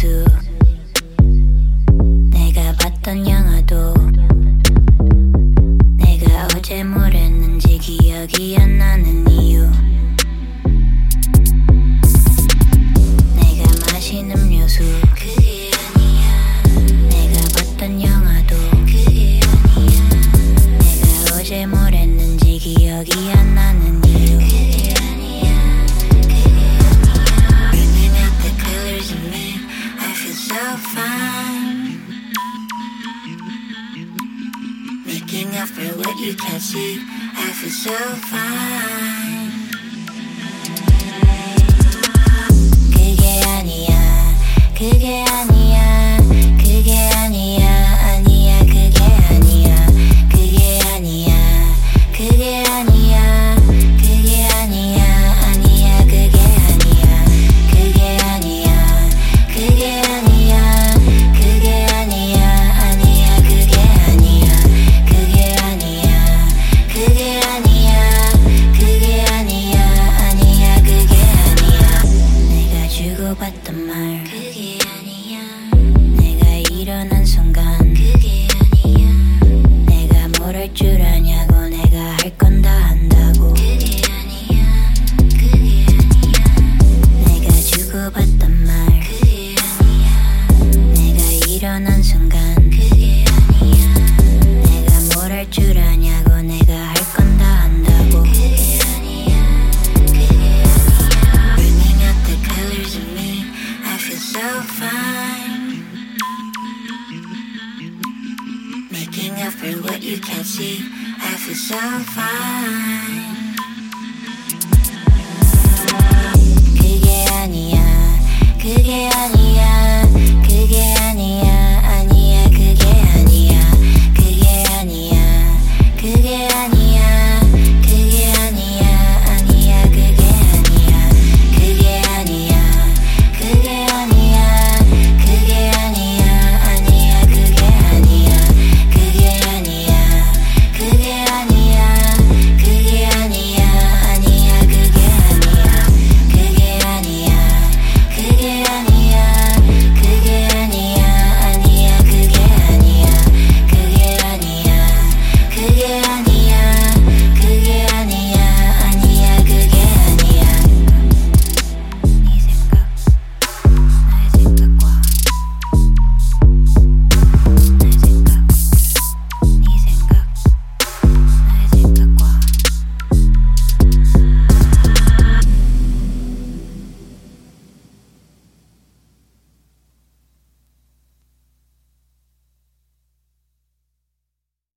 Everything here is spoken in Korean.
묘수 내가 봤던 영화도 내가 어제 뭘 했는지 기억이 안 나는 이유 내가 마신 음료수 그게 아니야 내가 봤던 영화도 그게 아니야 내가 어제 뭘 했는지 기억이 안 나는 이유 그게 아니야 그게 아니야 Bringing out the colors in me I feel so fine Making up for what you can't see I feel so fine 그게 아니야 그게 아니야 그게 아니야 아니야 그게 아니야 그게 아니야 그게 아니야 그게 아니야 아니야 그게 아니야 그게 아니야 그게 아니야 그게 아니야 아니야 그게 아니야 그게 아니야 그게 아니야 그게 아니야 아니야 그게 아니야 내가 주고받던 말 그게 아니야 내가 일어난 순간 그게 아니야 내가 뭘 할 줄 아냐고 내가 할 건 다 한다고 그게 아니야 그게 아니야 내가 주고받던 말 그게 아니야 내가 일어난 순간 그게 아니야 내가 뭘 할 줄 아냐고 내가 할 건 다 한다고 그게 아니야 그게 아니야 Bringing out the colors in me I feel so fine Making up for what you can't see I feel so fine